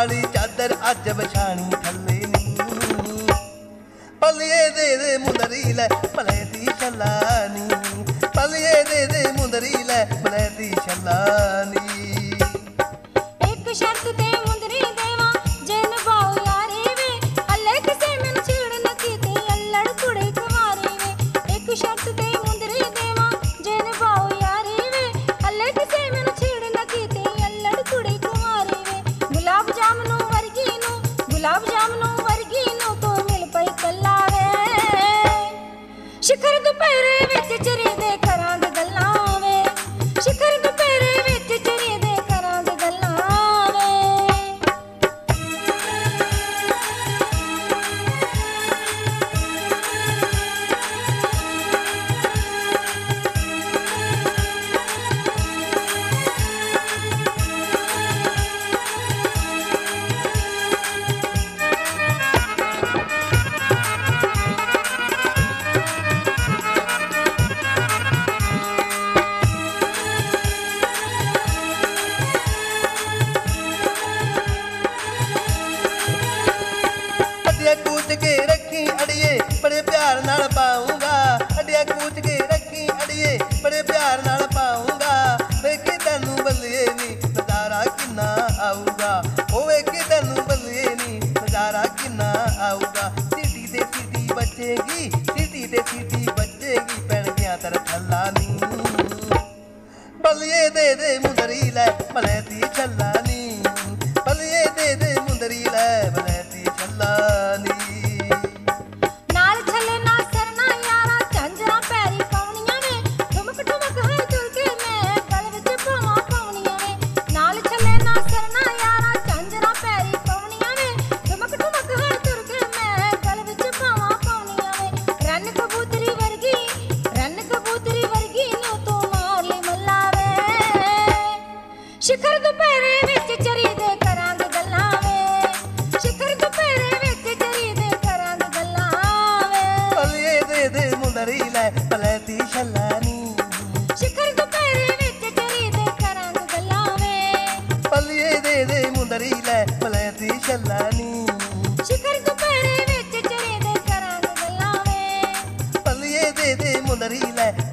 वाली चादर अज बिछानी थल्ले नी पलिए दे मुंदरी लै भले दी छलानी पलिए दे मुंदरी लै भले दी छलानी एक शर्त ते मुंदरी देवा जे निभाओ यारी वे अल्ले किसे मैनू छेड़ न कीते अल्लड़ कुड़े कुमारी वे एक शर्त ते मुंदरी देवा जे निभाओ यारी वे अल्ले किसे मैनू छेड़ न कीते अल्लड़ कुड़े कुमारी वे गुलाब जामुनू वर्गी नू तो मिल पई कल्ला वे शिखर दुपहरे विच चरी दे करां दे गल्लां वे शिखर दुपहरे विच चरी दे करां दे गल्लां वे हड्डियां कूच के रखी अड़िए बड़े प्यार नाल पाऊंगा हड्डियां कूच के रखी अड़िए बड़े प्यार नाल पाऊंगा वेखी तैनू बल्लिए नी नजारा किन्ना आऊगा ओ वेखी तैनू बल्लिए नी नजारा किन्ना आऊगा सीटी ते सीटी बचेगी सीटी ते सीटी बचेगी पैण गया तेरा थल्ला नी बल्लिए दे मुंदरी लै भले दी छलानी बल्लिए दे मुंदरी लै भले दी छलानी नाल छले ना सरना यारा झांजरा पैरी पाउणियां वे ठुमक ठुमक है तुर के मैं गल विच पावां पाउणियां वे नाल छले ना सरना यारा झांजरा पैरी पाउणियां वे ठुमक ठुमक है तुर के मैं गल विच पावां पाउणियां वे रन कबूतरी वर्गी नू तू मार ले मल्ला वे शिखर दुपहरे विच चरी दे करां दे गल्लां वे शिखर दुपहरे विच चरी दे करां दे गल्लां वे बल्लिए दे मुंदरी लै भले दी छलानी शिखर दुपहरे विच चरी दे करां दे गल्लां वे बल्लिए दे मुंदरी लै भले दी छलानी शिखर दुपहरे विच चरी दे करां दे गल्लां वे बल्लिए दे मुंदरी लै